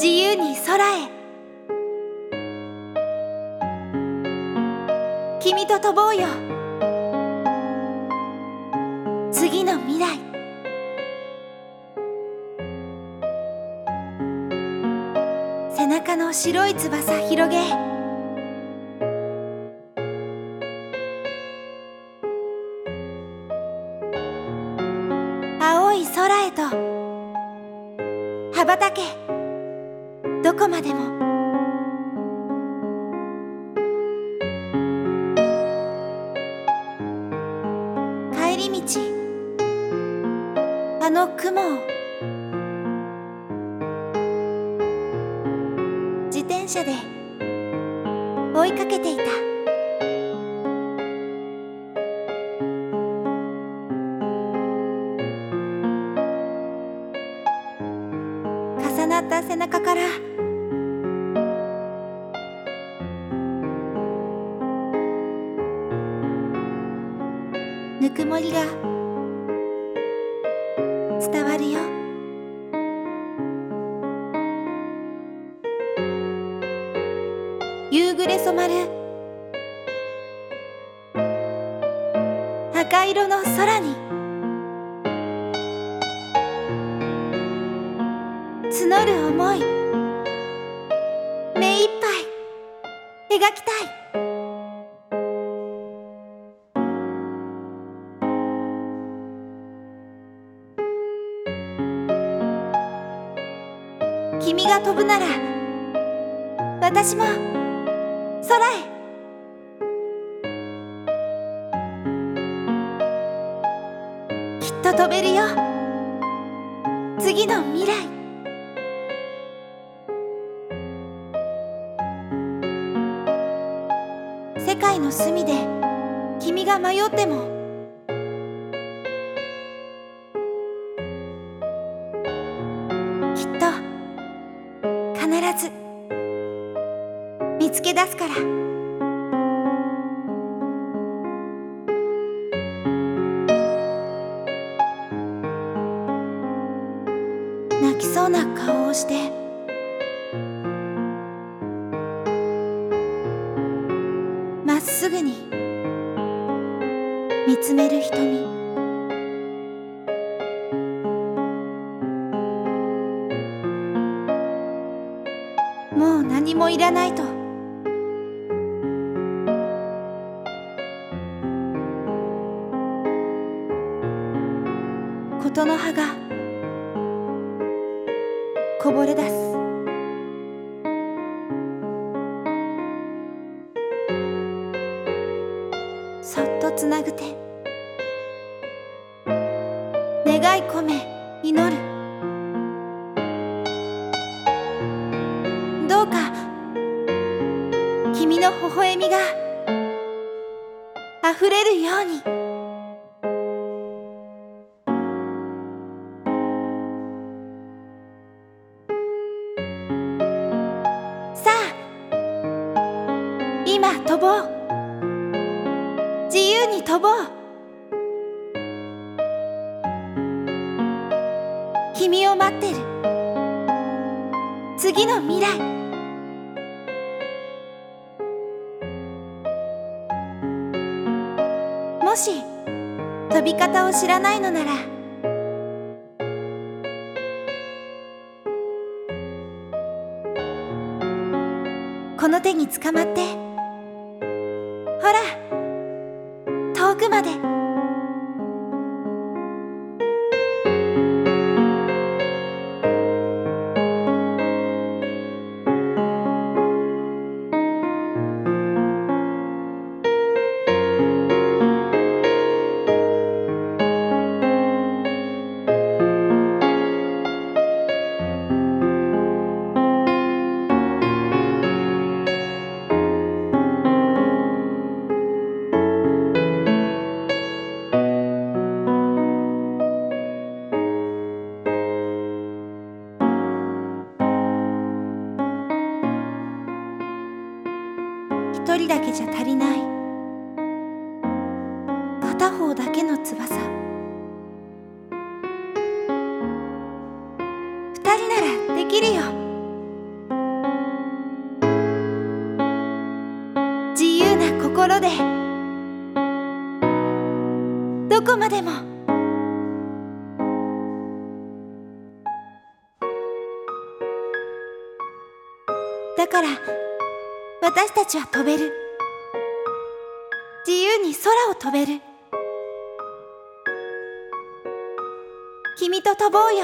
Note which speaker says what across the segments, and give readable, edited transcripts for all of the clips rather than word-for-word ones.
Speaker 1: 自由に空へ。君と飛ぼうよ、次の未来。背中の白い翼広げ、青い空へと羽ばたけ、どこまでも。帰り道、あの雲を自転車で追いかけていた。重なった背中からぬくもりが伝わるよ。夕暮れ染まる赤色の空に募る想い、目いっぱい描きたい。君が飛ぶなら私も空へ。きっと飛べるよ、次の未来。世界の隅で君が迷ってもきっと必ず見つけ出すから。泣きそうな顔をしてまっすぐに見つめる瞳。もう何もいらないとことの葉がこぼれ出す。そっとつなぐ手、願い込め祈る。どうか君の微笑みがあふれるように。さあ今飛ぼう、自由に飛ぼう。君を待ってる次の未来。もし飛び方を知らないのならこの手につかまって、ほら遠くまで。一人だけじゃ足りない片方だけの翼。二人ならできるよ。 ころでどこまでもだから私たちは飛べる。自由に空を飛べる。君と飛ぼうよ、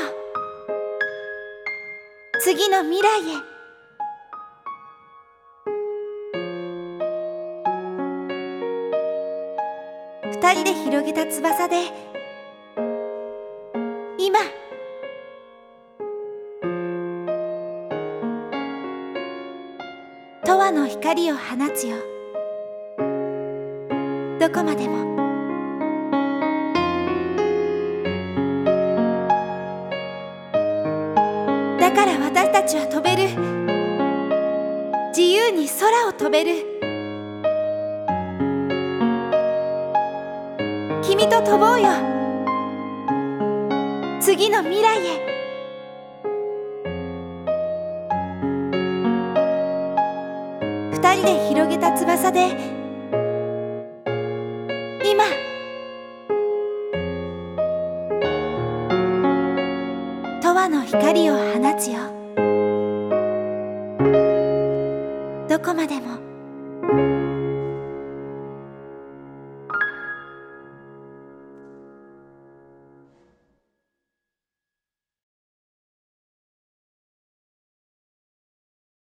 Speaker 1: 次の未来へ。二人で広げた翼で今永遠の光を放つよ、どこまでも。だから私たちは飛べる。自由に空を飛べる。君と飛ぼうよ、次の未来へ。二人で広げた翼で今永遠の光を放つよ、どこまでも。